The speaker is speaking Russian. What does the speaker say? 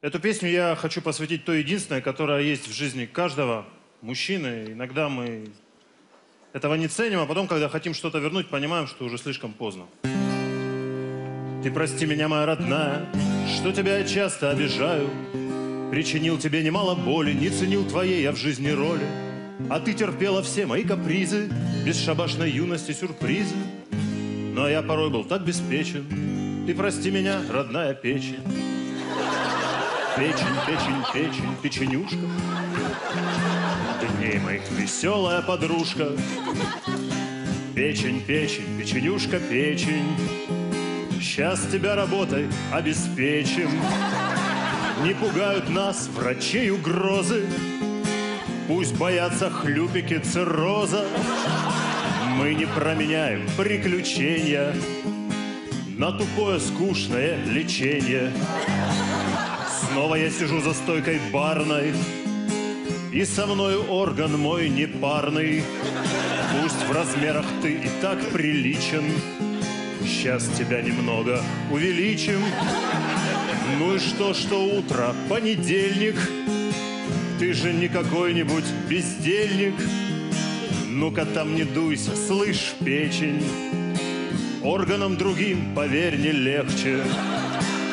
Эту песню я хочу посвятить той единственной, которая есть в жизни каждого мужчины. Иногда мы этого не ценим, а потом, когда хотим что-то вернуть, понимаем, что уже слишком поздно. Ты прости меня, моя родная, что тебя я часто обижаю. Причинил тебе немало боли, не ценил твоей я в жизни роли. А ты терпела все мои капризы, бесшабашной юности сюрпризы. Но я порой был так беспечен. Ты прости меня, родная печень. Печень, печень, печень, печенюшка. Дней моих веселая подружка. Печень, печень, печенюшка, печень. Сейчас тебя работой обеспечим. Не пугают нас врачей угрозы. Пусть боятся хлюпики цирроза. Мы не променяем приключения на тупое скучное лечение. Снова я сижу за стойкой барной, и со мною орган мой непарный. Пусть в размерах ты и так приличен, сейчас тебя немного увеличим. Ну и что утро, понедельник, ты же не какой-нибудь бездельник. Ну-ка там не дуйся, слышь, печень, органам другим, поверь, не легче.